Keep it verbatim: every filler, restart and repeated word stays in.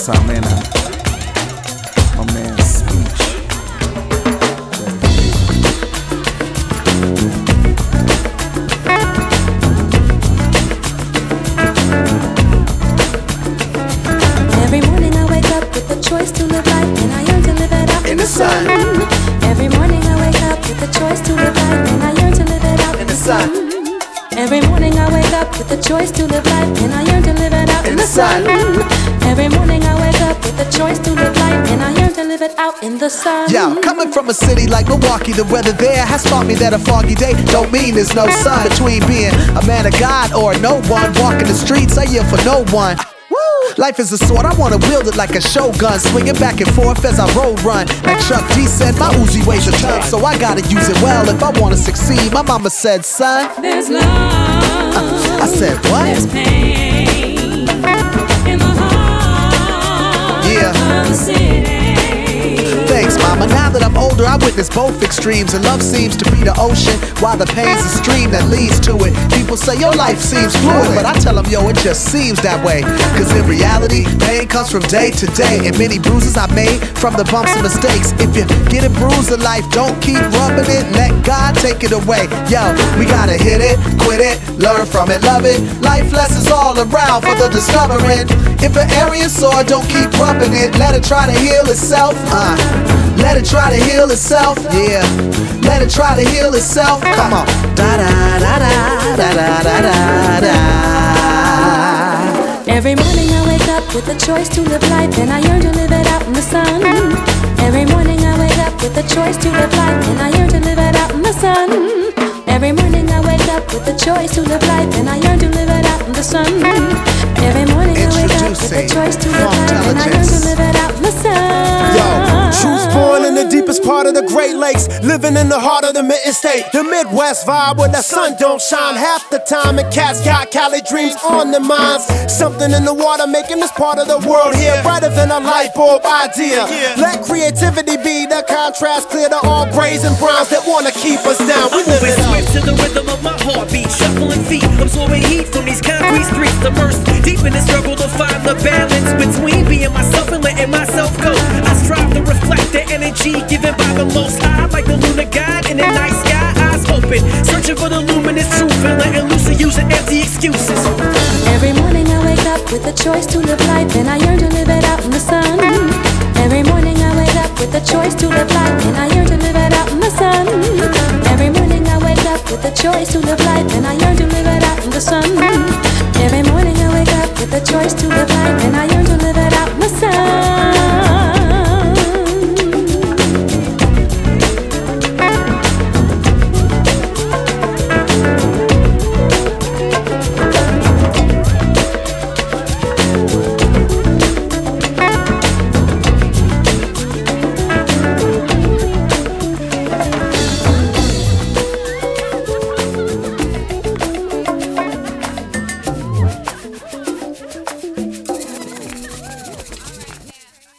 Atlanta. My man Speech. Every morning I wake up with the choice to live life, and I yearn to live it out in the sun. Every morning I wake up with the choice to live life, and I yearn to live it out in the sun. Every morning I wake up with the choice to live life, and I yearn to live it out in the sun. Every morning I wake up with the choice to live life, and I yearn to live it out in the sun. Yo, coming from a city like Milwaukee, the weather there has taught me that a foggy day don't mean there's no sun. Between being a man of God or no one, walking the streets, I yell for no one. Life is a sword, I wanna wield it like a shogun, swinging back and forth as I roll run. Like Chuck D said, my Uzi weighs a ton, so I gotta use it well if I wanna succeed. My mama said, son, there's love, uh, I said, what? There's pain in the heart Yeah. of the city. Thanks, mama. Now that I'm older, I witness both extremes, and love seems to be the ocean, while the pain's the stream that leads to it. People say your life seems fluid, but I tell them, yo, it just seems that way. Cause in reality, pain comes from day to day, and many bruises I made from the bumps and mistakes. If you get a bruise in life, don't keep rubbing it, let God take it away. Yo, we gotta hit it, quit it, learn from it, love it. Life lessons all around for the discovering. If an area's sore, don't keep rubbing it, let it try to heal itself. Uh, let it try to heal itself, yeah. Let it try to heal itself. Come on. Da da da da da da da da da. Every morning I wake up with the choice to live life, and I yearn to live it out in the sun. Every morning I wake up with the choice to live life, and I yearn to live it out in the sun. Every morning I wake up with the choice to live life, and I yearn to live it out in the sun. Every morning I wake up with the choice to live life, and I yearn to live it out in the sun. Yo, truth born in the deepest part of the Great Lakes, living in the heart of the Mitten State. The Midwest vibe where the sun don't shine half the time, and cats got Cali dreams on their minds. Something in the water making this part of the world here brighter than a light bulb idea. Let creativity be the contrast clear to all grays and browns that wanna keep us down. We live it up. Swift to the rhythm of my heartbeat, shuffling feet, absorbing heat from these concrete streets. Immersed deep in the struggle to find the balance between being myself and letting myself go. I strive to reflect the energy given by the Most High, like the lunar god in the night sky. Eyes open, searching for the luminous truth and letting loose and using empty excuses. Every morning I wake up with the choice to live